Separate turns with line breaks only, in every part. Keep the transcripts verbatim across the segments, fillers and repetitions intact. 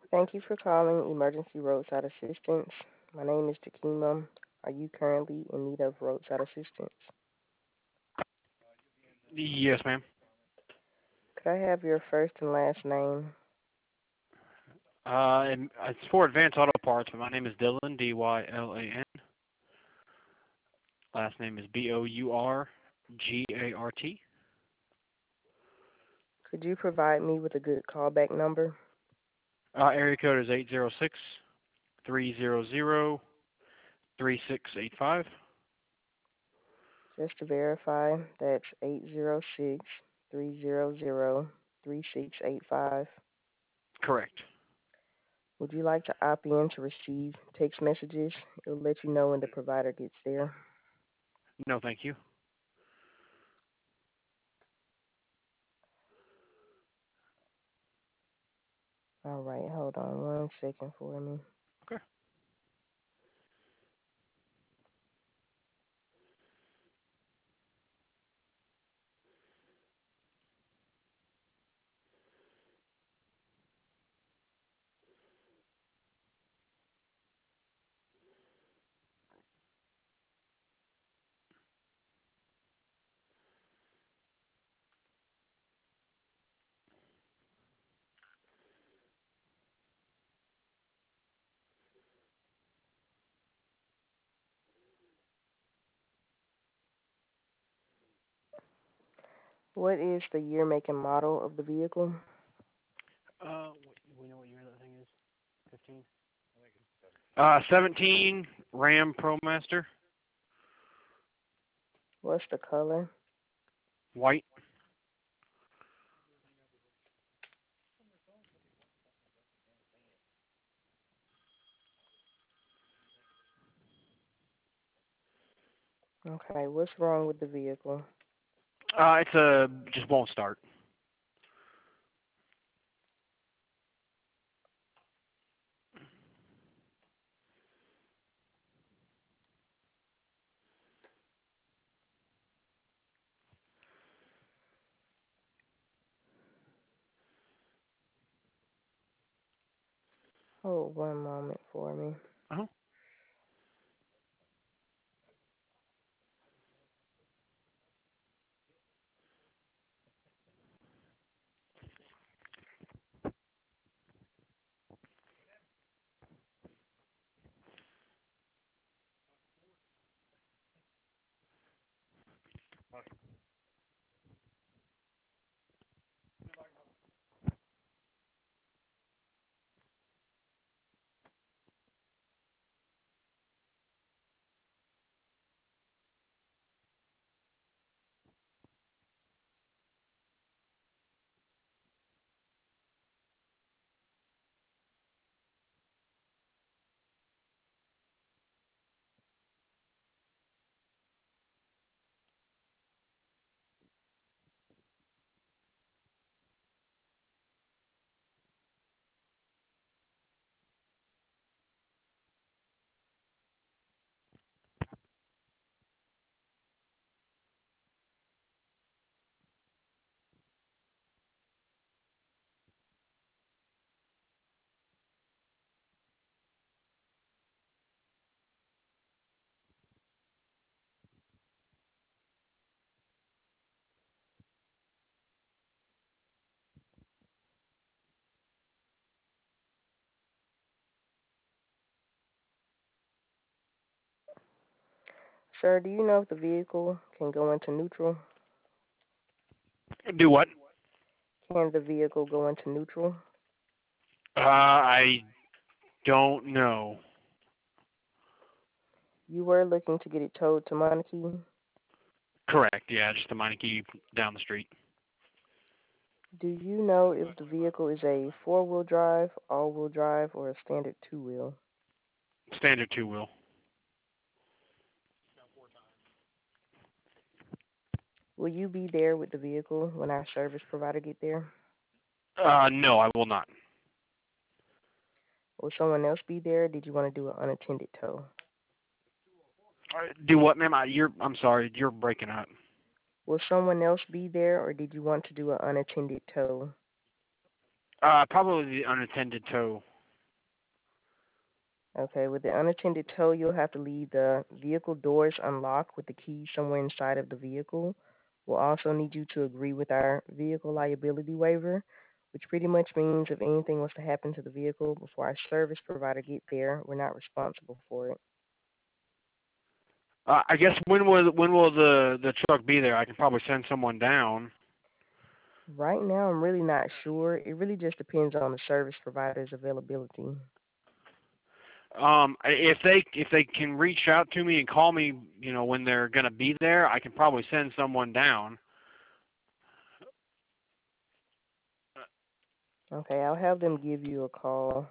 Thank you for calling Emergency Roadside Assistance. My name is Jakima. Are you currently in need of roadside assistance?
Yes, ma'am.
Could I have your first and last name?
Uh, and it's for Advanced Auto Parts, but my name is Dylan, D Y L A N. Last name is B O U R G A R T.
Could you provide me with a good callback number?
Uh, area code is eight zero six, three zero zero, three six eight five.
Just to verify, that's eight zero six, three zero zero, three six eight five.
Correct.
Would you like to opt in to receive text messages? It'll let you know when the provider gets there.
No, thank you.
All right, hold on one second for me.
Okay.
What is the year, make, and model of the vehicle?
Uh, we know what year that thing is. Fifteen. Uh, seventeen Ram ProMaster,
What's the color?
white.
Okay, what's wrong with the vehicle?
Uh, it's a just won't start.
Hold one moment for me.
Uh-huh.
Sir, do you know if the vehicle can go into neutral?
Do what?
Can the vehicle go into neutral?
Uh, I don't know.
You were looking to get it towed to Monarchy.
Correct. Yeah, just the Meineke down the street.
Do you know if the vehicle is a four-wheel drive, all-wheel drive, or a standard two-wheel?
Standard two wheel.
Will you be there with the vehicle when our service provider get there?
Uh, no, I will not.
Will someone else be there? Or did you want to do an unattended tow?
Uh, Do what, ma'am? I, you're. I'm sorry. You're breaking up.
Will someone else be there, or did you want to do an unattended tow?
Uh, probably the unattended tow.
Okay, with the unattended tow, you'll have to leave the vehicle doors unlocked with the key somewhere inside of the vehicle. We'll also need you to agree with our vehicle liability waiver, which pretty much means if anything was to happen to the vehicle before our service provider get there, we're not responsible for it.
Uh, I guess when will when will the the truck be there? I can probably send someone down.
Right now, I'm really not sure. It really just depends on the service provider's availability.
Um, if they if they can reach out to me and call me, you know, when they're gonna be there, I can probably send someone down.
Okay, I'll have them give you a call.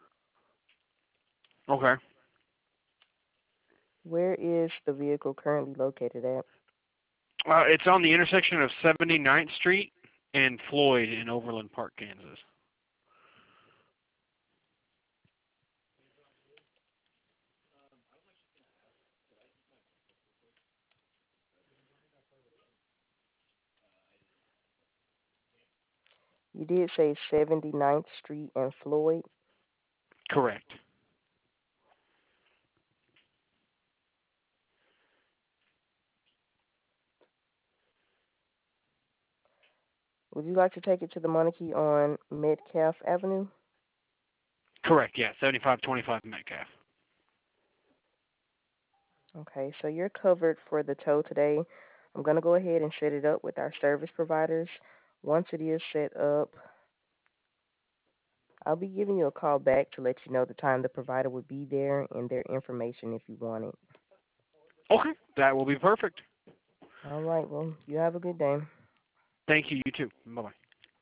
Okay.
Where is the vehicle currently located at?
Uh, it's on the intersection of seventy-ninth Street and Floyd in Overland Park, Kansas.
You did say seventy-ninth Street and Floyd.
Correct.
Would you like to take it to the Monarchy on Metcalf Avenue?
Correct. Yeah, seventy-five twenty-five Metcalf.
Okay, so you're covered for the tow today. I'm going to go ahead and set it up with our service providers. Once it is set up, I'll be giving you a call back to let you know the time the provider will be there and their information if you want it.
Okay, that will be perfect.
All right, well, you have a good day.
Thank you. You too. Bye bye.